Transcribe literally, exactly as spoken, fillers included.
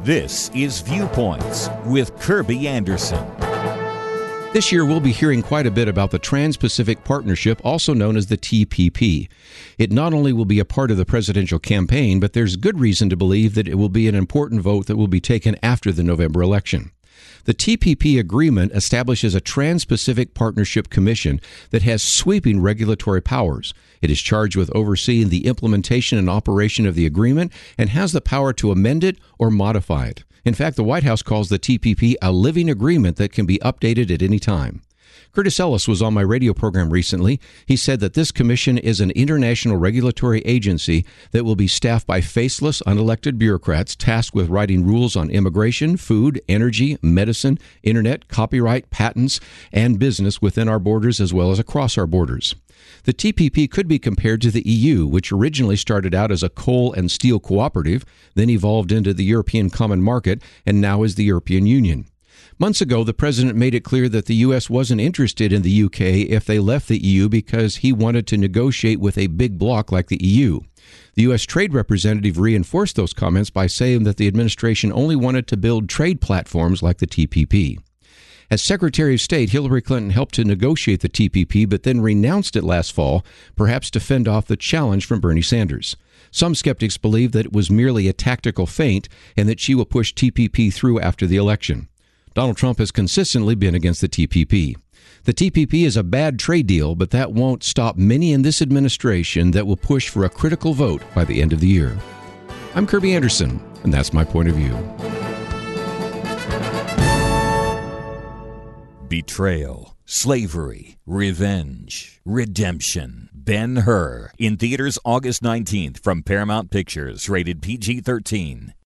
This is Viewpoints with Kirby Anderson. This year, we'll be hearing quite a bit about the Trans-Pacific Partnership, also known as the T P P. It not only will be a part of the presidential campaign, but there's good reason to believe that it will be an important vote that will be taken after the November election. The T P P agreement establishes a Trans-Pacific Partnership Commission that has sweeping regulatory powers. It is charged with overseeing the implementation and operation of the agreement and has the power to amend it or modify it. In fact, the White House calls the T P P a living agreement that can be updated at any time. Curtis Ellis was on my radio program recently. He said that this commission is an international regulatory agency that will be staffed by faceless, unelected bureaucrats tasked with writing rules on immigration, food, energy, medicine, internet, copyright, patents, and business within our borders as well as across our borders. The T P P could be compared to the E U, which originally started out as a coal and steel cooperative, then evolved into the European Common Market, and now is the European Union. Months ago, the president made it clear that the U S wasn't interested in the U K if they left the E U because he wanted to negotiate with a big bloc like the E U. The U S trade representative reinforced those comments by saying that the administration only wanted to build trade platforms like the T P P. As Secretary of State, Hillary Clinton helped to negotiate the T P P, but then renounced it last fall, perhaps to fend off the challenge from Bernie Sanders. Some skeptics believe that it was merely a tactical feint and that she will push T P P through after the election. Donald Trump has consistently been against the T P P. The T P P is a bad trade deal, but that won't stop many in this administration that will push for a critical vote by the end of the year. I'm Kirby Anderson, and that's my point of view. Betrayal, slavery, revenge, redemption. Ben-Hur in theaters August nineteenth from Paramount Pictures, rated P G thirteen.